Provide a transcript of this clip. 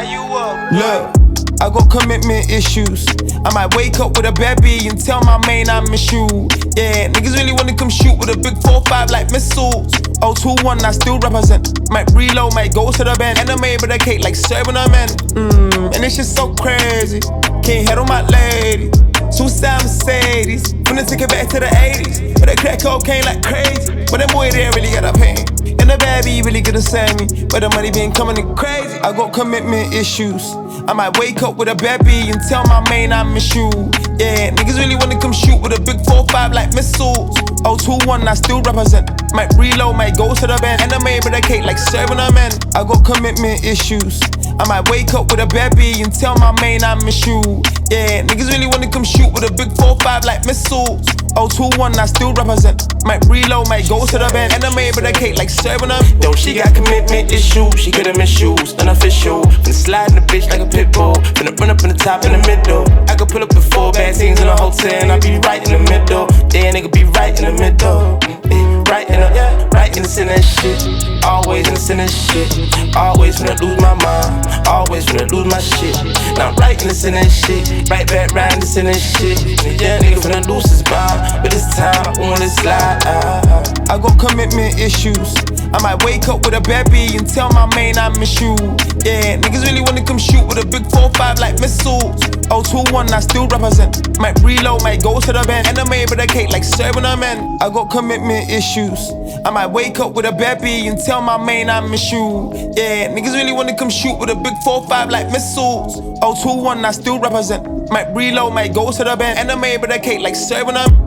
you up. Look, I got commitment issues. I might wake up with a baby and tell my main I miss you. Yeah, niggas really wanna come shoot with a big 4-5 like missiles. 021, I still represent. Might reload, might go to the band. And I made with a cake like serving a man. And it's just so crazy. Can't handle my lady. Suicide Mercedes. Finna take it back to the 80s. But they crack cocaine like crazy. But that boy there really got a pain. And the baby really gonna send me. But the money been coming in crazy. I got commitment issues. I might wake up with a baby and tell my main I miss you. Yeah, niggas really wanna come shoot with a big 4-5 like missiles. 021, I still represent. Might reload, might go to the band. And I made with a cake like serving a man. I got commitment issues. I might wake up with a baby and tell my main I miss you. Yeah, niggas really wanna come shoot with a big 4-5 like missiles. 021, I still represent. Might reload, might go to the band. And I made with a cake like serving a man. Yo, she got commitment issues, she could've missed shoes, unofficial. Finna slide in the bitch like a pit bull. Finna run up in the top in the middle. I could pull up with 4 bad things in a hotel and I be right in the middle. Yeah, nigga be right in the middle. Right in the center of shit. Always in the center of shit. Always finna lose my mind. Always finna lose my shit. Now I'm right in the center of shit. Right back round the center of shit. Yeah, nigga finna lose his mind. But this time I wanna slide. I got commitment issues. I might wake up with a baby and tell my main I miss you. Yeah, niggas really wanna come shoot with a big 4-5 like missiles. 021, I still represent. Might reload, might go to the band. And I made with a cake like serving a man. I got commitment issues. I might wake up with a baby and tell my main I miss you. Yeah, niggas really wanna come shoot with a big 4-5 like missiles. 021, I still represent. Might reload, might go to the band. And I made with a cake like serving a man.